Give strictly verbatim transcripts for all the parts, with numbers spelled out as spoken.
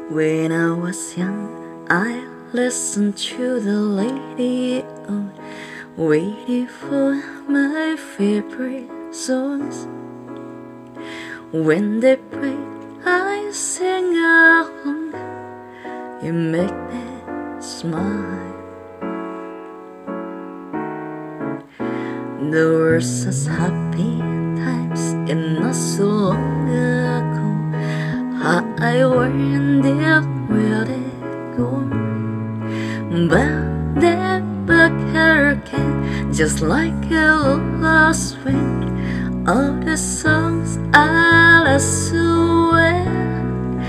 When I was young, I listened to the radio, waiting for my favorite songs. When they played, I sang along. You make me smile. There were such happy times and not so long ago. How I wondered where they go, but they back again, just like a lost ring. All the songs I lost so well,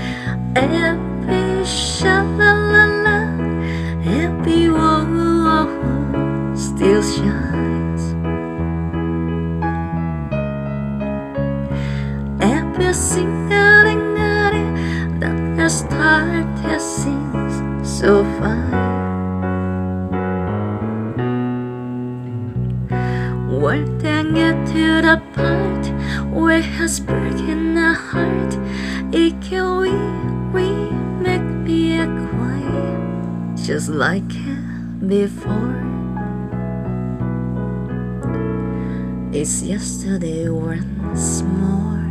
every sha-la-la-la, every whoa still shines. Every single that started seems so fine. When they get to the part where has broken a heart, it can we, we make me a quiet, just like before. It's yesterday once more.